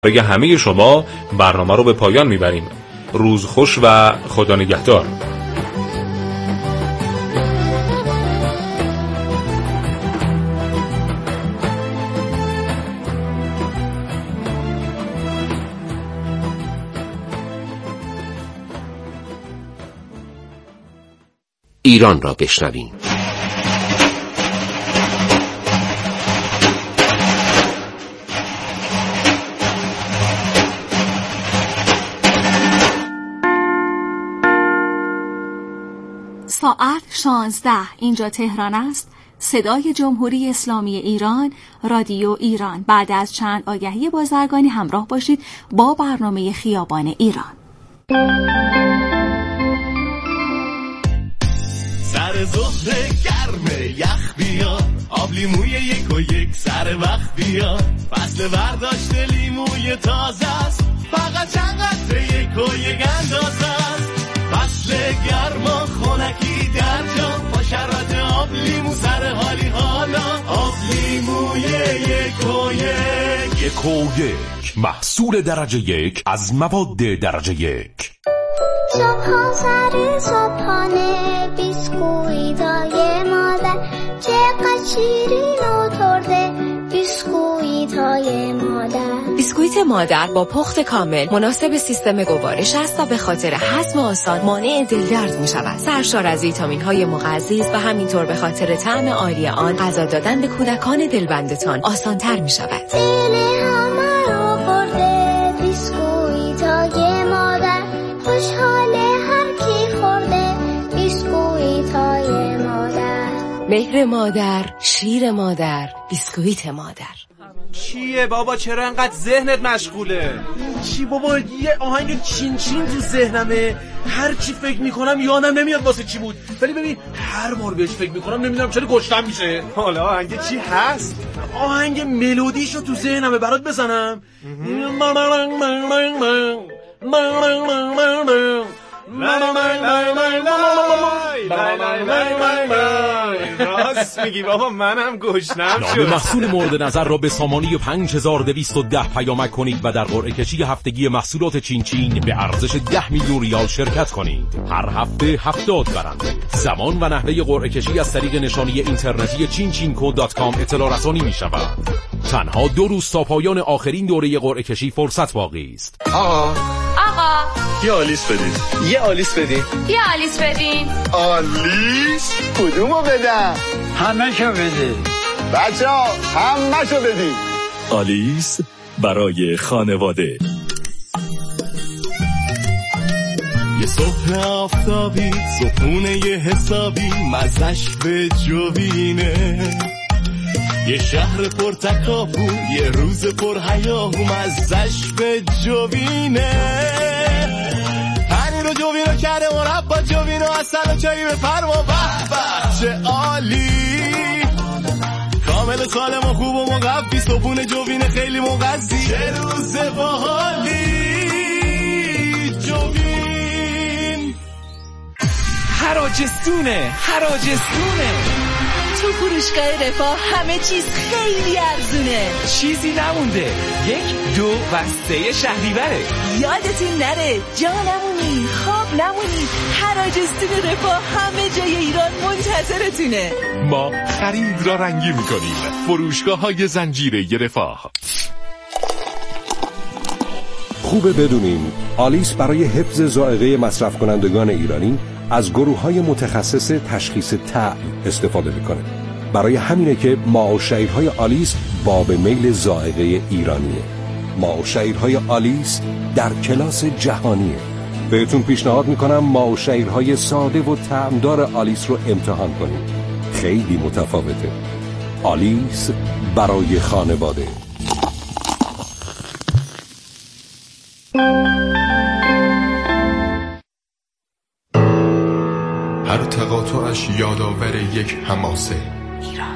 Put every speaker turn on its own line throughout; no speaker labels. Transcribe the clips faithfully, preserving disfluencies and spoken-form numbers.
برای همه شما برنامه رو به پایان میبریم. روز خوش و خدا نگهدار.
ایران را بشنویم.
ساعت شانزده، اینجا تهران است. صدای جمهوری اسلامی ایران، رادیو ایران. بعد از چند آگهی بازرگانی همراه باشید با برنامه خیابان ایران.
سر ظهر گرم یخ بیا، آب لیموی یک و یک سر وقت بیا، فصل برداشت لیموی تازه است، فقط چند قطره یک و یک اندازه است، فصل گرما خونکی در جا، با شربت آب لیمو سر حالی حالا، آب لیموی یک و یک.
یک و یک، محصول درجه یک از مواد درجه یک.
صبح سر صبحانه بیسکویتای مادر، چقدر شیرین و ترده بیسکویتای مادر.
بیسکویت مادر با پخت کامل مناسب سیستم گوارش است و به خاطر هضم آسان مانع دلدرد می شود. سرشار از ویتامین های مغذی و همینطور به خاطر طعم عالی آن غذا دادن به کودکان دلبندتان آسان تر می شود.
دل همه رو برده بیسکویتای مادر، خوشحال هر کی خورده بیسکویتای مادر.
مهر مادر، شیر مادر، بیسکویت مادر.
چیه بابا، چرا انقدر ذهنت مشغوله؟ چی بابا، یه آهنگ چین چین تو ذهنمه، هر چی فکر میکنم یادم نمیاد واسه چی بود، ولی ببین هر بار بهش فکر میکنم نمیدونم چرا گشتم میشه. حالا آهنگ چی هست؟ آهنگ ملودیشو تو ذهنمه برات بزنم. راست میگی بابا، منم گشنم شد.
نام محصول مورد نظر را به سامانی پنج هزار دویست و ده پیامک کنید و در قرعه کشی هفتگی محصولات چین چین به ارزش ده میلیون ریال شرکت کنید. هر هفته هفتاد برنده. زمان و نحوه قرعه کشی از طریق نشانی اینترنتی چین چین کو دات کام اطلاع رسانی می شود. تنها دو روز تا پایان آخرین دوره قرعه کشی فرصت باقی است.
آقا
آقا
یه آلیس بدید.
یه آلیس بدید.
یه آلیس بدین.
آلیس کدومو بدم؟
همه شو بدید
بچه ها، همه شو بدید.
آلیس برای خانواده.
یه صبح آفتابی، صبحونه یه حسابی، مزش به جوینه، یه شهر پر تکاپو، یه روز پر هیاهو، مزش به جوینه، پنیر و جوینو کرده مربا، جوینو اصل و چایی به فرما، به به چه عالی، کامل سالم و خوب و مقوی، صبحونه جوینه خیلی مغذی، چه روز باحالی جوین.
حراجستونه حراجستونه
تو فروشگاه رفاه همه چیز خیلی ارزونه،
چیزی نمونده. یک، دو و سه شهریوره.
یادتون نره جا نمونی، خواب نمونی، حراجستون رفاه همه جای ایران منتظرتونه.
ما خرید را رنگی میکنیم. فروشگاه های زنجیره رفاه.
خوبه بدونیم آلیس برای حفظ ذائقه مصرف کنندگان ایرانی از گروه‌های متخصص تشخیص طعم استفاده میکنه. برای همینه که ماء و شعیرهای آلیس باب میل ذائقه ایرانیه. ماء و شعیرهای آلیس در کلاس جهانیه. بهتون پیشنهاد میکنم ماء و شعیرهای ساده و طعمدار آلیس رو امتحان کنید. خیلی متفاوته. آلیس برای خانواده.
هر تقاطعش یادآور یک حماسه،
ایران.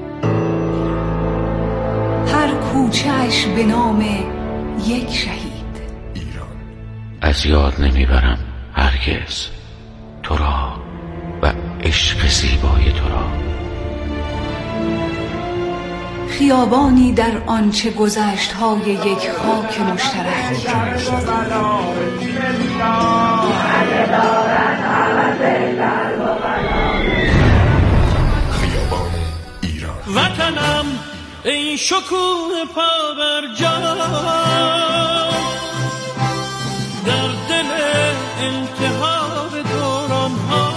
هر کوچه‌اش به نام یک شهید،
ایران.
از یاد نمیبرم هرگز تو را و عشق زیبای تو را.
خیابانی در آنچه گذشت های یک خاک مشترک.
خیابان ایران.
وطنم ای شکوه پا بر جا، در دل التهاب دوران ها،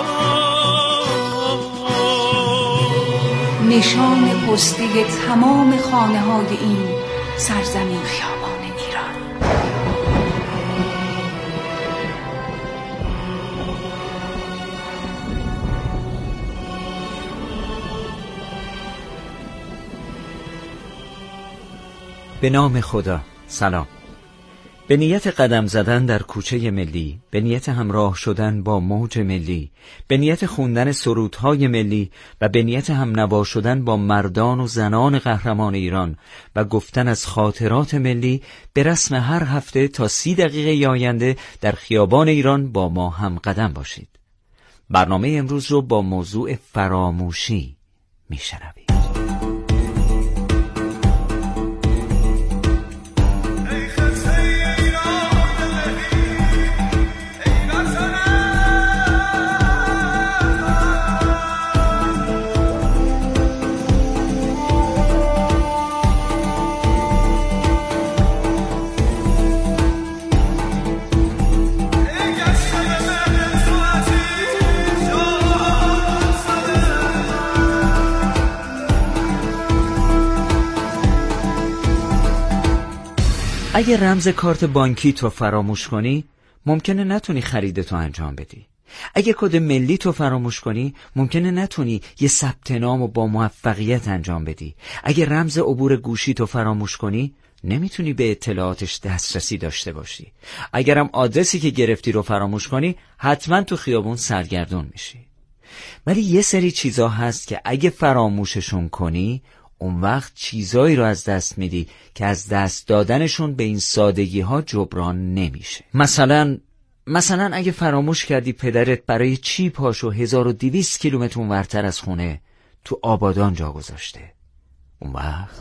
نشان پستی تمام خانه های این سرزمین خیابان ایران.
به نام خدا. سلام. به نیت قدم زدن در کوچه ملی، به نیت همراه شدن با موج ملی، به نیت خوندن سرودهای ملی و به نیت هم نوا شدن با مردان و زنان قهرمان ایران و گفتن از خاطرات ملی، به رسم هر هفته تا سی دقیقه آینده در خیابان ایران با ما هم قدم باشید. برنامه امروز رو با موضوع فراموشی میشنوید. اگه رمز کارت بانکی تو فراموش کنی، ممکنه نتونی خریدتو انجام بدی. اگه کد ملی تو فراموش کنی، ممکنه نتونی یه ثبت نامو با موفقیت انجام بدی. اگه رمز عبور گوشی تو فراموش کنی، نمیتونی به اطلاعاتش دسترسی داشته باشی. اگرم آدرسی که گرفتی رو فراموش کنی، حتما تو خیابون سرگردون میشی. ولی یه سری چیزا هست که اگه فراموششون کنی، اون وقت چیزایی رو از دست میدی که از دست دادنشون به این سادگی ها جبران نمیشه. مثلا مثلا اگه فراموش کردی پدرت برای چی پاشو هزار و دویست کیلومتر اونورتر از خونه تو آبادان جا گذاشته، اون وقت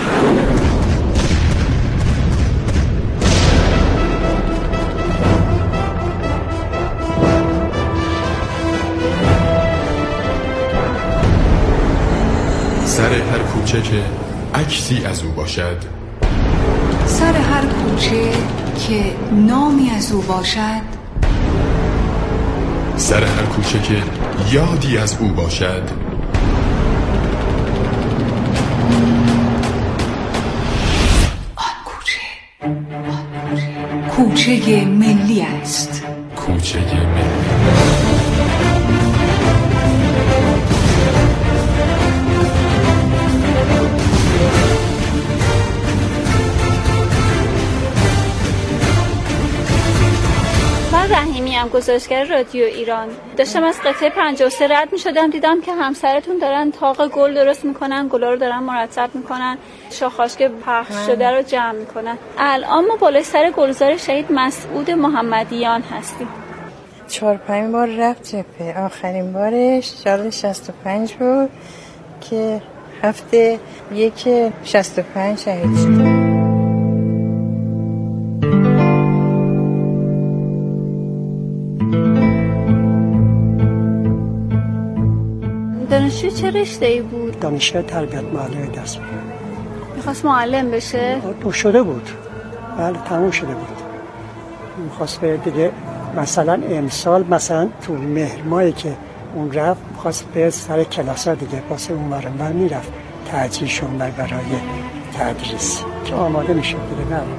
سر هر کوچه که عکسی از او باشد،
سر هر کوچه که نامی از او باشد،
سر هر کوچه که یادی از او باشد،
آن کوچه آن کوچه کوچه ملی است.
کوچه ملی.
رحیمی هم گزارشگر رادیو ایران. داشتم از قطعه پنجاه و سه رد می شدم، دیدم که همسرتون دارن تاق گل درست میکنن، گلا رو دارن مرتب میکنن، شاخه‌اش که پخش شده رو جمع میکنن. الان ما بالای سر گلزار شهید مسعود محمدیان هستیم.
چهار پنج بار رفت جبهه، آخرین بارش سال شصت و پنج بود که هفته یک شصت و پنج شهید شد.
دانشجو چه رشته‌ای بود؟
دانشجو تربیت معلم درس می‌خوند.
می‌خواست معلم بشه؟
تو شده بود. بله تموم شده بود. می‌خواست به دیگه مثلا امسال مثلا تو مهر ماهی که اون رفت می‌خواست به سر کلاس‌ها دیگه واسه اون مرمر میرفت تعجیل شوندن برای تدریس که آماده می‌شد دیگه. نه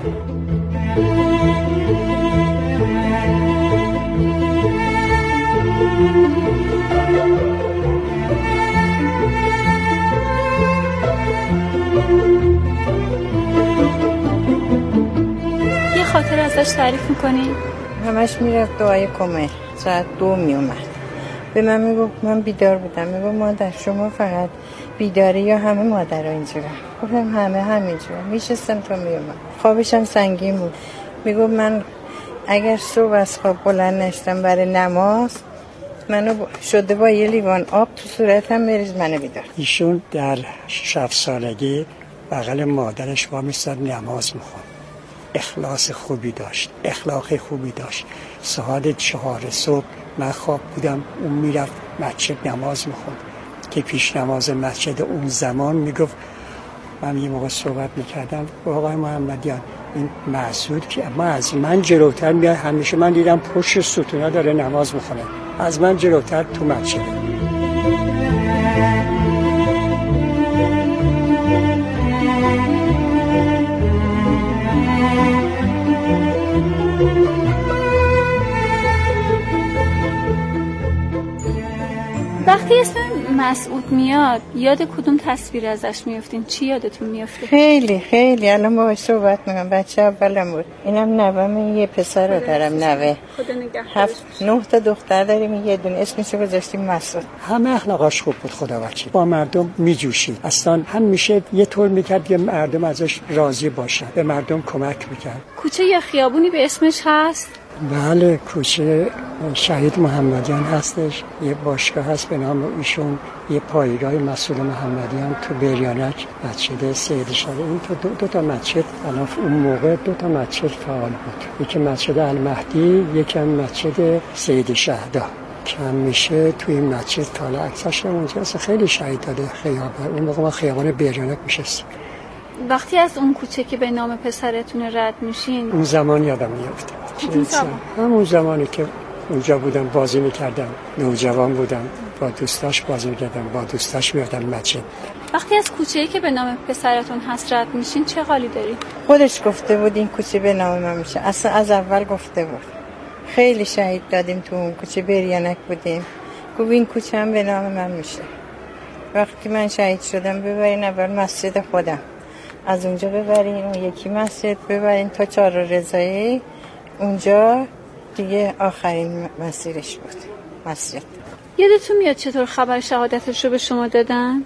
یه خاطر ازش تعریف میکنی؟
همش میرفت دعای کمل، ساعت دو میومد به من میگفت، من بیدار بودم، میگفت مادر شما فقط بیداری یا همه مادر ها اینجورن؟ گفتم همه همینجورن. میشستم تا میومد، خوابشم سنگین بود. میگفت من اگر صبح از خواب بلند نشدم برای نماز، منو شده با یه لیوان آب تو صورتم بریز منو بیدار.
ایشون در شش سالگی بغل مادرش با میستاد نماز میخوند. اخلاص خوبی داشت، اخلاق خوبی داشت. ساعت چهار صبح من خواب بودم، اون میرفت مسجد نماز میخوند که پیش نماز مسجد اون زمان میگفت، من یه موقع صحبت میکردم با آقای محمدیان، این مسعود که ما از من جلوتر میاد، همیشه من دیدم پشت ستونه داره نماز میخونه، از من جلوتر تو مسجد.
وقتی اسم مسعود میاد یاد کدوم تصویر ازش میافتین؟ چی یادتون میافته؟
خیلی خیلی الان باهاش صحبت میکنم. بچه اولم بود، اینم نوام، یه پسر رو دارم نوه، هفت نه تا دختر داریم، یه دونه اسمشو گذاشتیم مسعود.
همه اخلاقاش خوب بود خدا وکیل، با مردم میجوشید، اصلا همیشه یه طور میکرد که مردم ازش راضی باشن، به مردم کمک میکرد.
کوچه یا خیابونی به اسمش هست؟
بله، کوچه شهید محمدیان هستش، یه باشگاه هست به نام ایشون، یه پایگاه مسعود محمدیان تو بریانک، مسجد سید شهدا. این تو دو, دو تا مسجد الان اون موقع دو تا مسجد فعال بود، یکی مسجد المهدی، یکی مسجد سید شهدا که میشه توی این مسجد تالا عکسش اونجا خیلی شهید داده خیابان. اون موقع ما خیابان بریانک میشستیم.
وقتی از اون کوچه که به نام پسرتون رد میشین،
اون زمان یادم میفته، همون زمانی که اونجا بودم بازی میکردم، نوجوان بودم، با دوستاش بازی میکردم، با دوستاش میردم مسجد.
وقتی از کوچه‌ای که به نام پسرتون هست رد میشین چه حالی داری؟
خودش گفته بود این کوچه به نام من میشه، اصلا از اول گفته بود. خیلی شهید دادیم تو اون کوچه، بریانک بودیم، گفت این کوچه هم به نام من میشه. وقتی من شهید شدم ببرین اول مسجد خودم، از اونجا ببرین اون یکی مسجد، ببرین تا چهار رضایی، اونجا دیگه آخرین مسیرش بود مسجد.
یادتون میاد چطور خبر شهادتش رو به شما دادن؟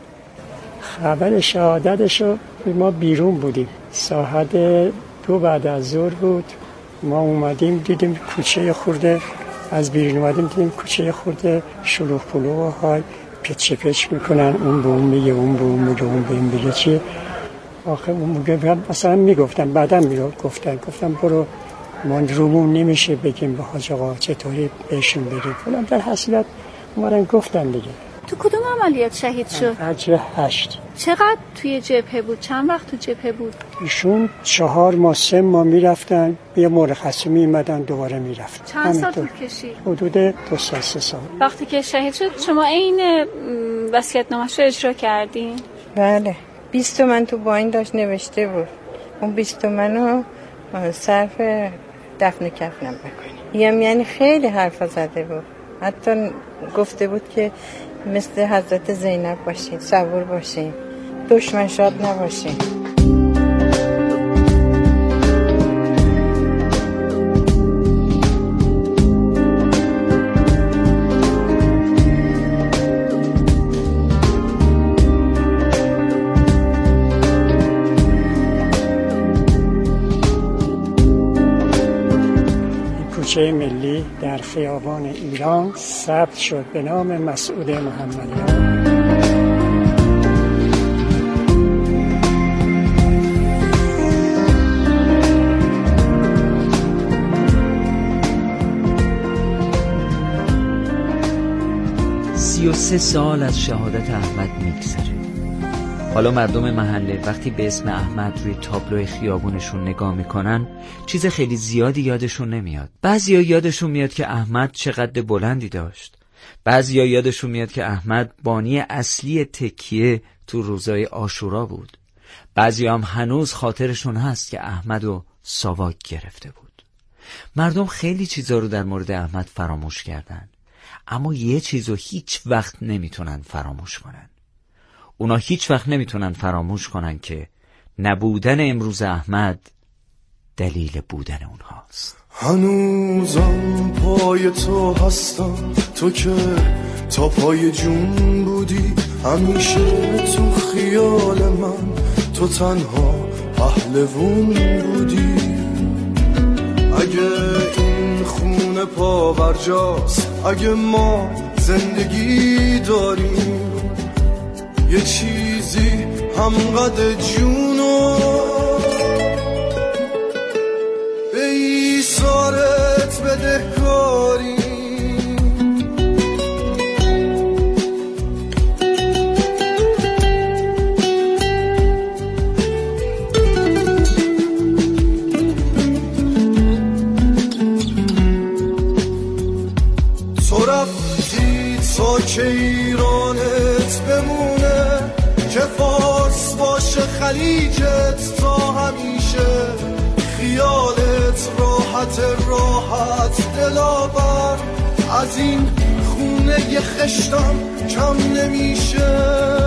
خبر شهادتش رو ما بیرون بودیم، ساعت دو بعد از ظهر بود، ما اومدیم دیدیم کوچه خورده، از بیرون اومدیم دیدیم کوچه خورده شلوغ پلوغ های پچ پچ میکنن، اون به اون میگه، اون به اون میگه، اون به این میگه چیه. آخه اون موقع مثلا میگفتن، بعدا میگفتن گفتم برو ما رومون نمیشه بگیم به حاج آقا چطوری بهشون بگیم فلان، در حسیلت اومدن گفتن دیگه.
تو کدوم عملیات شهید شد؟
اجر هشت.
چقدر توی جبهه بود؟ چند وقت تو جبهه بود؟
ایشون چهار ماه سه ماه میرفتن، یه مرخصی میمدن دوباره میرفتن.
چند سال طول کشید؟
حدود دو سال سه سال.
وقتی که شهید شد شما این وصیت‌نامه‌اش رو اجرا کردین؟
بله، بیست تومن تو باین داشت نوشته بود، اون بیست تومنو صرف دفن کفنم بکنی. یعنی خیلی حرفا زده بود، حتی گفته بود که مثل حضرت زینب باشین، صبور باشین، دشمن شاد نباشین.
کوچه ملی در خیابان ایران ثبت شد به نام مسعود محمدیان.
سی و سه سال از شهادت احمد میگذره. حالا مردم محله وقتی به اسم احمد روی تابلوی خیابونشون نگاه میکنن چیز خیلی زیادی یادشون نمیاد. بعضیا یادشون میاد که احمد چقدر بلندی داشت، بعضیا یادشون میاد که احمد بانی اصلی تکیه تو روزای عاشورا بود، بعضیا هم هنوز خاطرشون هست که احمدو ساواک گرفته بود. مردم خیلی چیزا رو در مورد احمد فراموش کردن، اما یه چیزو هیچ وقت نمیتونن فراموش کنن. اونا هیچ وقت نمیتونن فراموش کنن که نبودن امروز احمد دلیل بودن اونهاست.
هنوزم پای تو هستم، تو که تا پای جون بودی، همیشه تو خیال من تو تنها پهلوون بودی. اگه این خونه پاورجاست، اگه ما زندگی داریم، یه چیزی همقدر جونو به ایثارت بدهکاریم. که ایرانت بمونه، که فارس باشه خلیجت تا همیشه، خیالت راحت راحت دلاور، از این خونه یه خشتم کم نمیشه.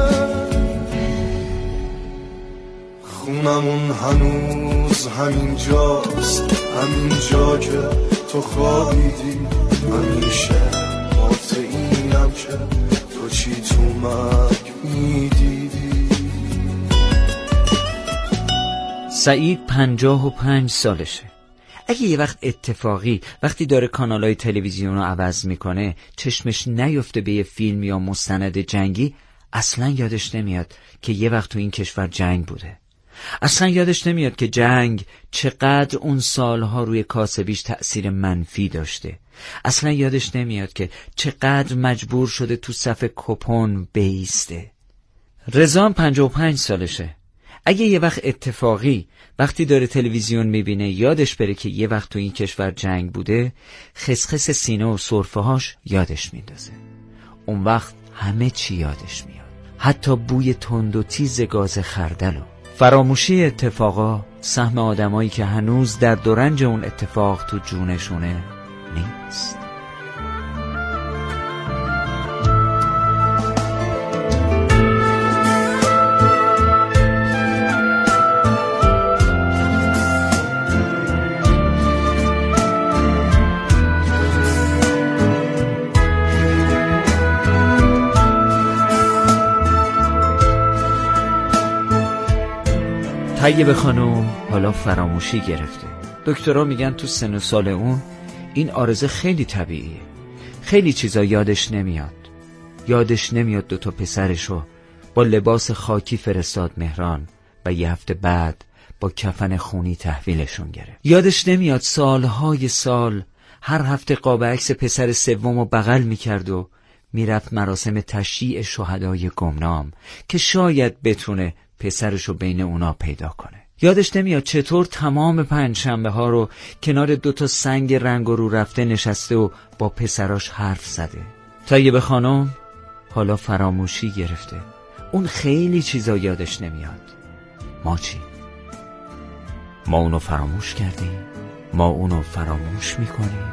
خونمون هنوز همین جاست، همین جا که تو خوابیدی همیشه، که تو چی تو مرگ میدیدی.
سعید پنجاه و پنج سالشه. اگه یه وقت اتفاقی وقتی داره کانالای تلویزیون رو عوض میکنه چشمش نیفته به یه فیلم یا مستند جنگی، اصلا یادش نمیاد که یه وقت تو این کشور جنگ بوده. اصلا یادش نمیاد که جنگ چقدر اون سالها روی کاسبیش تأثیر منفی داشته. اصلا یادش نمیاد که چقدر مجبور شده تو صف کپون بیسته. رضا پنجاه و پنج سالشه. اگه یه وقت اتفاقی وقتی داره تلویزیون میبینه یادش بره که یه وقت تو این کشور جنگ بوده، خسخس سینه و سرفه هاش یادش میندازه. اون وقت همه چی یادش میاد، حتی بوی تند و تیز گاز خردلو. فراموشی اتفاقا سهم آدمایی که هنوز در دورنج اون اتفاق تو جونشونه نیست. طیبه خانم حالا فراموشی گرفته. دکترها میگن تو سن و سال اون این عارضه خیلی طبیعیه. خیلی چیزا یادش نمیاد. یادش نمیاد دوتا پسرشو با لباس خاکی فرستاد مهران و یه هفته بعد با کفن خونی تحویلشون گرفت. یادش نمیاد سالهای سال هر هفته قاب عکس پسر سومو بغل میکرد و میرفت مراسم تشییع شهدای گمنام که شاید بتونه پسرشو بین اونا پیدا کنه. یادش نمیاد چطور تمام پنجشنبه ها رو کنار دوتا سنگ رنگ و رو رفته نشسته و با پسراش حرف زده. طیبه خانم حالا فراموشی گرفته. اون خیلی چیزا یادش نمیاد. ما چی؟ ما اونو فراموش کردیم؟ ما اونو فراموش میکنیم؟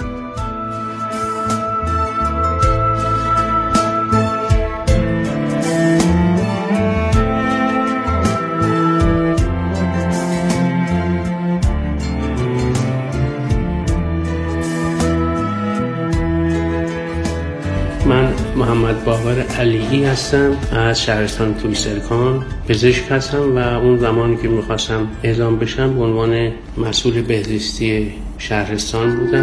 من محمد باقر علیی هستم، از شهرستان تویسرکان پزشک هستم و اون زمانی که میخواستم اعزام بشم به عنوان مسئول بهزیستی شهرستان بودم.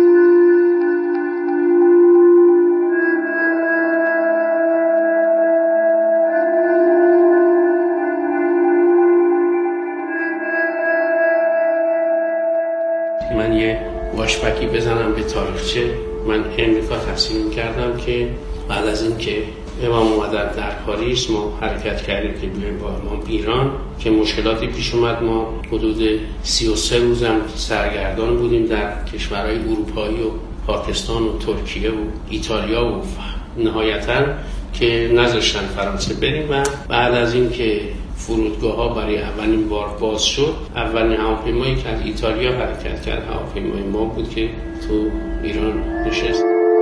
من یه واشپکی بزنم به تاریخچه. من امریکا تحصیل کردم که بعد از این که امام اومدن در پاریس ما حرکت کردیم که بیایم با امام ایران، که مشکلاتی پیش اومد. ما حدود سی و سه روزم سرگردان بودیم در کشورهای اروپایی و پاکستان و ترکیه و ایتالیا و نهایتاً که نذاشتن فرانسه بریم و بعد از این که فرودگاه ها برای اولین بار باز شد، اولین هواپیمایی که از ایتالیا حرکت کرد هواپیمای ما بود که تو ایران نشست.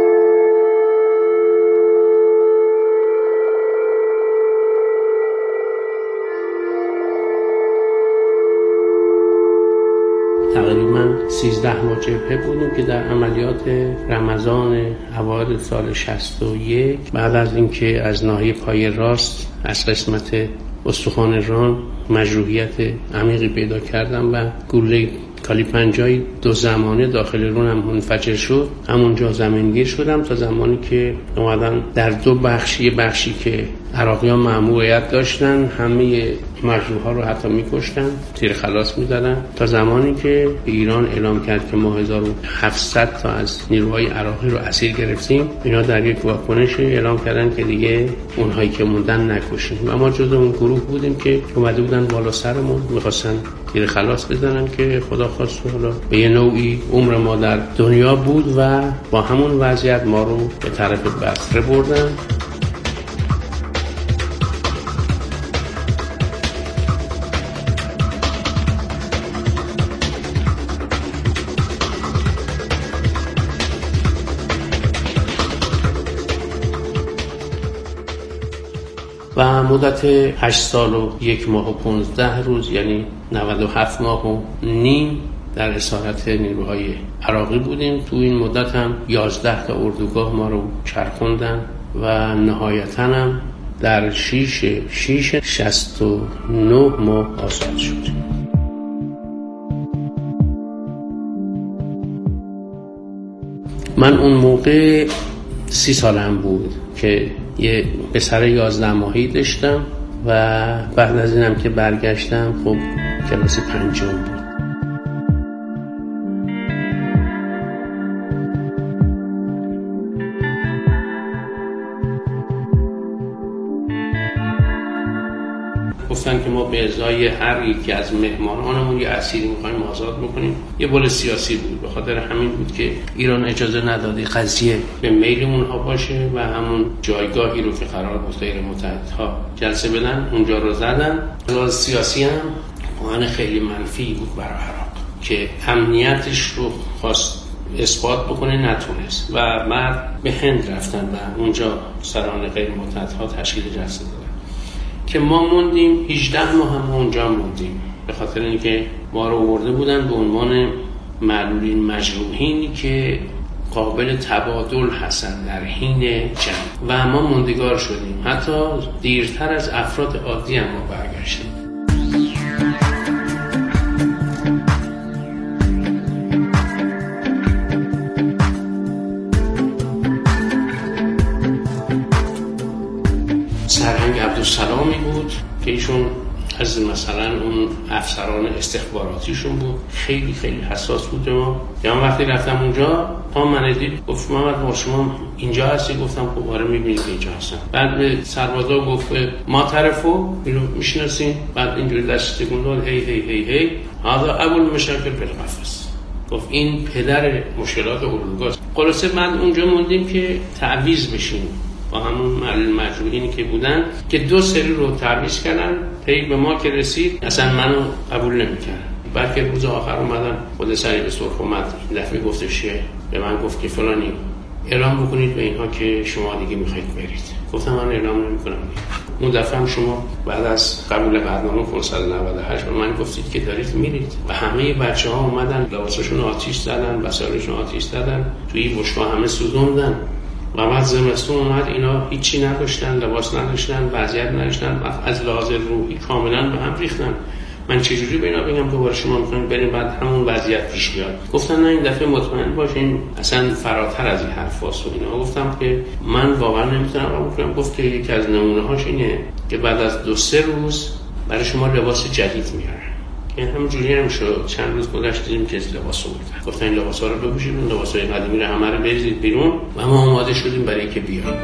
تقریبا سیزده ماه جبهه بودیم که در عملیات رمضان اوایل سال شصت و یک بعد از اینکه از ناحیه پای راست از قسمت استخوان ران مجروحیت عمیقی پیدا کردم و گلوله کالی پنجای دو زمانه داخل رونم منفجر شد. همونجا زمینگیر شدم تا زمانی که اومدن در دو بخشی بخشی که عراقیان مأموریت داشتن همه مجروح‌ها رو حتی می‌کشتن، تیر خلاص می‌زدن، تا زمانی که ایران اعلام کرد که ما هزار و هفتصد تا از نیروهای عراقی رو اسیر گرفتیم. اینا در یک واکنش اعلام کردن که دیگه اونهایی که موندن نکشیم و ما جزو اون گروه بودیم که اومده بودن بالا سرمون می‌خواستن تیر خلاص بزنن که خدا خواست حالا به یه نوعی عمر ما در دنیا بود و با همون وضعیت ما رو به طرف بصره بردن. و مدت هشت سال و یک ماه و پونزده روز یعنی نود و هفت ماه و نیم در اسارت نیروهای عراقی بودیم. تو این مدت هم یازده تا اردوگاه ما رو چرخوندن و نهایتاً هم در شیش شیش شصت و نه ماه آزاد شدیم. من اون موقع سی سالم بود که یه پسر یازده ماهی داشتم و بعد از اینم که برگشتم خب کلاس پنجم بود. گفتن که ما به ازای هر یکی از مهمانانمون یه اسیری می‌خوایم آزاد بکنیم. یه بول سیاسی بود، به خاطر همین بود که ایران اجازه نداده قضیه به میل اونها باشه و همون جایگاهی رو که قرار بود غیر متحدها جلسه بدن اونجا رو زدن. از سیاسی هم آهن خیلی منفی بود برای عراق که امنیتش رو خواست اثبات بکنه، نتونست و مرد به هند رفتن و اونجا سران غیر متحدها تشکیل جلسه دادن که ما موندیم. هجده ماه هم اونجا موندیم به خاطر اینکه ما رو آورده بودن به عنوان معلولین مجروحینی که قابل تبادل هستن در حین جنگ و ما موندگار شدیم. حتی دیرتر از افراد عادی هم ما برگشتیم. سرهنگ عبدالسلامی بود که ایشون از مثلا اون افسران استخباراتیشون بود، خیلی خیلی حساس بود ما. یا من وقتی رفتم اونجا تا من دید گفت محمد ما شما اینجا هستی؟ گفتم خب آره میبینید که اینجا هستم. بعد به سربازا گفت ما طرفو اینو میشناسین؟ بعد اینجوری دست تکون داد هی هی هی هی هذا اول مشکل بالقفص. گفت این پدر مشکلات اردوگاه. خلاصه من اونجا موندیم که تعویض بشیم با همون مجروحینی که بودن که دو سری رو تعویض کردن. پی به ما که رسید اصلا منو قبول نمی‌کردن. بلکه روز آخر اومدن خود سری به سرخ اومد این دفعه گفتش که به من گفت که فلانی اعلام بکنید به اینها که شما دیگه میخواید برید. گفتم من اعلام نمی‌کنم. اون دفعه هم شما بعد از قبول برنامه پانصد و نود و هشت به من گفتید که دارید میرید و همه بچه‌ها اومدن لباساشون آتیش زدن، وسایلشون آتیش زدن، توی بشقا همه سوزوندن. و بعد زمستون اومد اینا هیچی نداشتن، لباس نداشتن، وضعیت نداشتن، از لحاظ روحی کاملا به هم ریختن. من چجوری به اینا بگم دوباره شما میخواین بریم بعد همون وضعیت پیش بیاد؟ گفتن نه این دفعه مطمئن باشین اصلا فراتر از این حرفاست و اینا. گفتم که من واقعا نمیتونم قبول کنم. گفت که یکی از نمونه‌هاش اینه که بعد از دو سه روز برای شما لباس جدید میارن. این همونجوری هم شد. چند روز گذشت دیدیم که لباس آوردن. گفتن این لباسا رو بپوشید، اون لباسای قدیمی رو همه رو بریزید بیرون و ما آماده شدیم برای اینکه بیایم.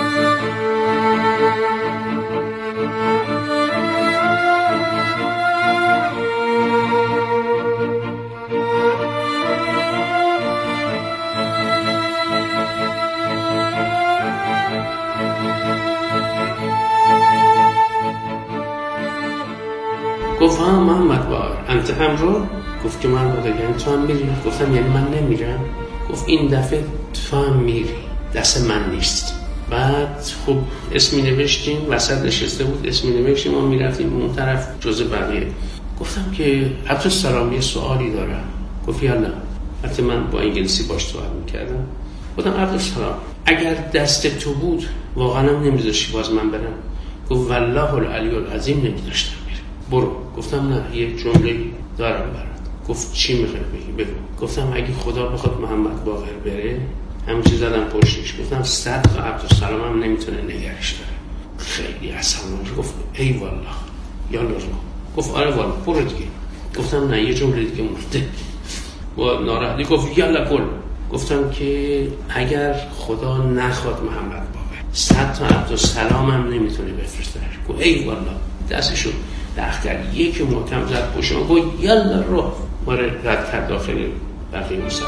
گفت ها محمد بار انت هم رو؟ گفت که من بوده یعنی تو هم میری؟ گفتم یعنی من نمیرم؟ گفت این دفعه تو هم میری، دست من نیست. بعد خب اسمی نوشتیم، وسط نشسته بود اسمی نوشتیم، ما میرفتیم اون طرف جزء بقیه. گفتم که عبدالسلام یه سوالی دارم. گفت یالا. حتی من با انگلیسی باش صحبت میکردم. گفتم عبدالسلام اگر دست تو بود واقعا هم نمیذاشتی باز من برم؟ گفت والله العلی العظیم نمیذاشتم. برو. گفتم نه یه جمله دارم برات. گفت چی میخوای بگی؟ بگو. گفتم اگه خدا بخواد محمد باقر بره، همین چیز زدم پشتش، گفتم صد تا عبدالسلام هم نمیتونه نگرش داره. خیلی عصبانی شد، گفت ای والله یالا رو. گفت آره والله برو دیگه. گفتم نه یه جمله دیگه مونده. با ناراحتی گفت یالا برو. گفتم که اگر خدا نخواد محمد باقر صد تا عبدالسلام هم نمیتونه بفرسته. گفت ای والله. دستشو دخ کرد، یکی محکم زد پشت من، گفت یالا رو. ما رد کرد داخل بقیه موسیقی.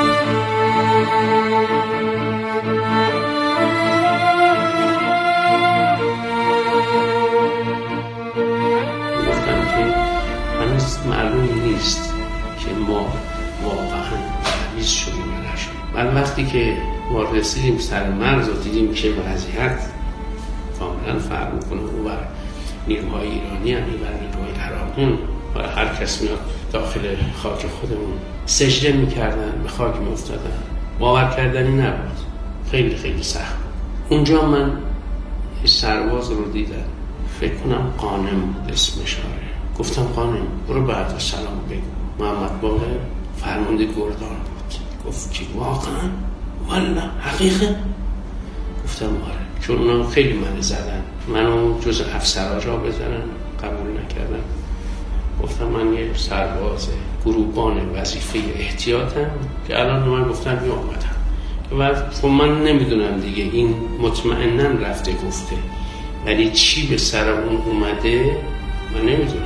گفتم که هنوز معلوم نیست که ما واقعا مریض شدیم یا نشدیم. بعد وقتی که ما رسیدیم سر مرز و دیدیم که وضعیت کاملا فرق میکنه و نیروهای ایرانی هم و نیروهای عراقی برای هر کس میاد داخل خاک خودمون سجده میکردن، به خاک میافتادن، باور کردنی نبود، خیلی خیلی سخت. اونجا من یه سرباز رو دیدم، فکر کنم قانم بود اسمش. آره گفتم قانم برو بعد سلام بگو محمد باقر فرمانده گردان بود. گفت که واقعا والله حقیقه؟ گفتم آره، چون اونا خیلی من زدن، منو جز افسرها را بزنن قبول نکردم. گفتم من یه سرباز گروهبان وظیفه احتیاطم که الان من گفتم بیا اومدم و خب من نمیدونم دیگه این مطمئناً رفته گفته، ولی چی به سر اون اومده من نمیدونم.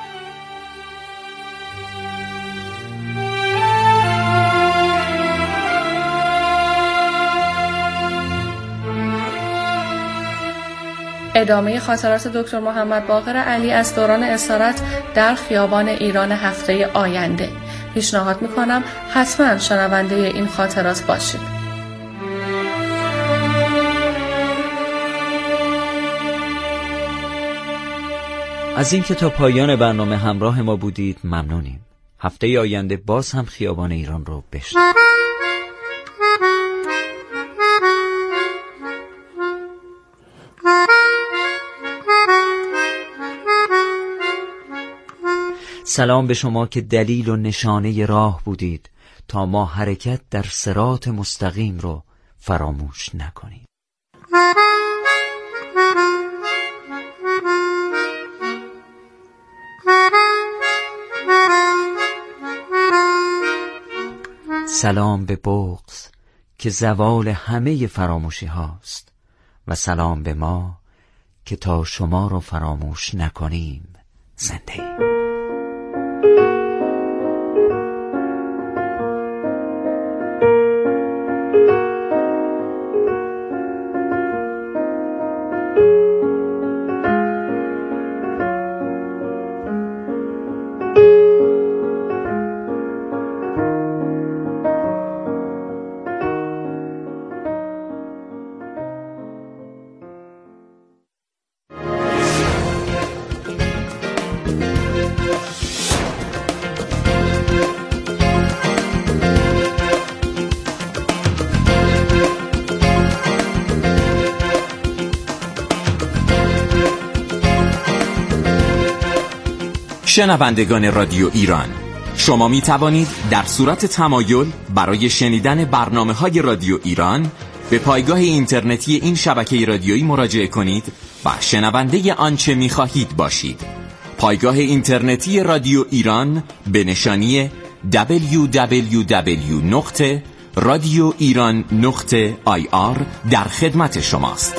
ادامه خاطرات دکتر محمد باقر علی از دوران اسارت در خیابان ایران هفته آینده. پیشنهاد میکنم حتما شنونده این خاطرات باشید.
از اینکه تا پایان برنامه همراه ما بودید ممنونیم. هفته آینده باز هم خیابان ایران رو بشنوید. سلام به شما که دلیل و نشانه راه بودید تا ما حرکت در صراط مستقیم رو فراموش نکنیم. سلام به بغض که زوال همه فراموشی هاست و سلام به ما که تا شما رو فراموش نکنیم زنده ایم.
شنوندگان رادیو ایران، شما می توانید در صورت تمایل برای شنیدن برنامه‌های رادیو ایران به پایگاه اینترنتی این شبکه رادیویی مراجعه کنید و شنونده آنچه می خواهید باشید. پایگاه اینترنتی رادیو ایران به نشانی دبلیو دبلیو دبلیو نقطه رادیو ایران نقطه آی آر در خدمت شماست.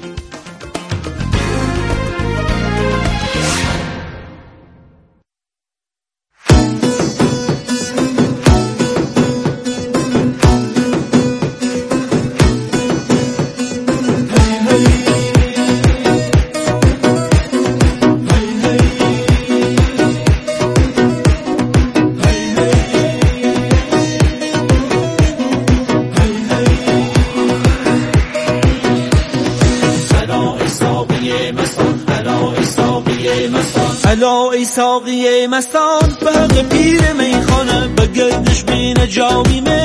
الا ای ساقی مستان، برق پیر میخانه به گردش بین جامی